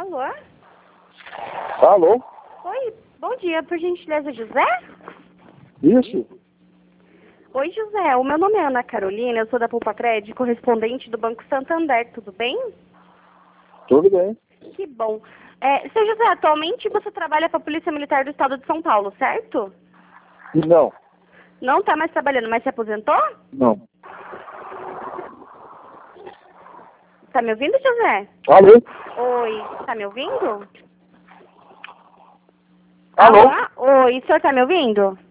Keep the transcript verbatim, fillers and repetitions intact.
Alô? Alô? Oi, bom dia, por gentileza, José? Isso? Oi, José, o meu nome é Ana Carolina, eu sou da Poupa Crédito, correspondente do Banco Santander, tudo bem? Tudo bem. Que bom. É, seu José, atualmente você trabalha para a Polícia Militar do Estado de São Paulo, certo? Não, Não está mais trabalhando, mas se aposentou? não. Tá me ouvindo, José? Alô? Oi, tá me ouvindo? Alô? Alô? Oi, o senhor tá me ouvindo?